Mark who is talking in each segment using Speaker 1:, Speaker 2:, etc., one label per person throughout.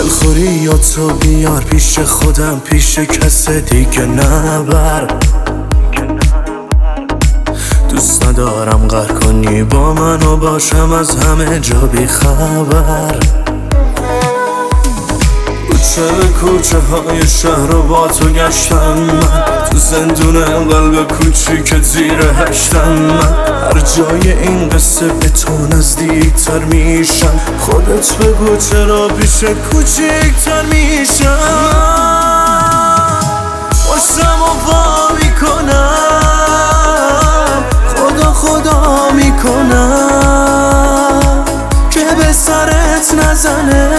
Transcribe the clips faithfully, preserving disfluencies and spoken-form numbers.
Speaker 1: دلخوری یا تو بیار پیش خودم، پیش کس دیگه نبر. دوست ندارم قهر کنی با من و باشم از همه جا بی خبر. کوچه به کوچه های شهر رو با تو گشتم من، تو زندون قلب کوچیک زیر هشتم من. هر جای این قصه به تو نزدیکتر میشم، خودت بگو چرا پیش کوچیکتر میشم. باشم و وا میکنم، خدا خدا میکنم که به سرت نزنه،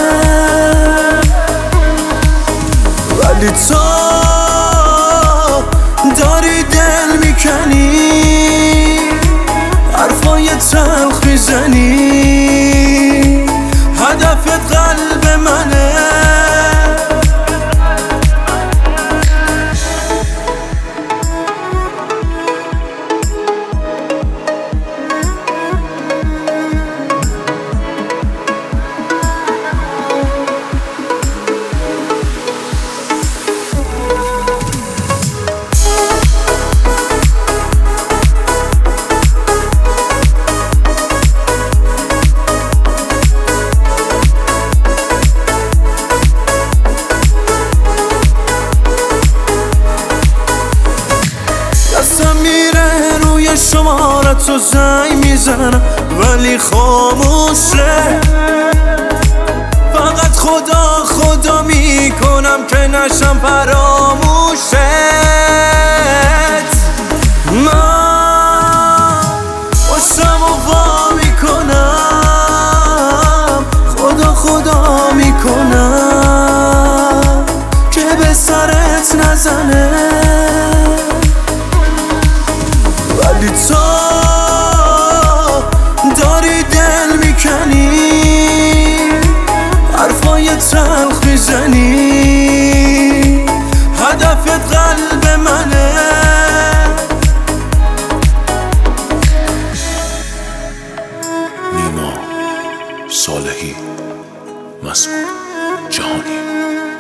Speaker 1: ولی تو داری دل میکنی، حرفای تلخ میزنی، هدفت قلب منه. دستم میره روی شمارت و زنگ میزنم ولی خاموشه، فقط خدا خدا میکنم که نشم فراموشت. من باشم و وا میکنم، خدا خدا میکنم که به سرت نزنه، ولی تو داری دل میکنی، حرفای تلخ میزنی، هدفت قلب منه.
Speaker 2: نیما صالحی، مسعود جهانی.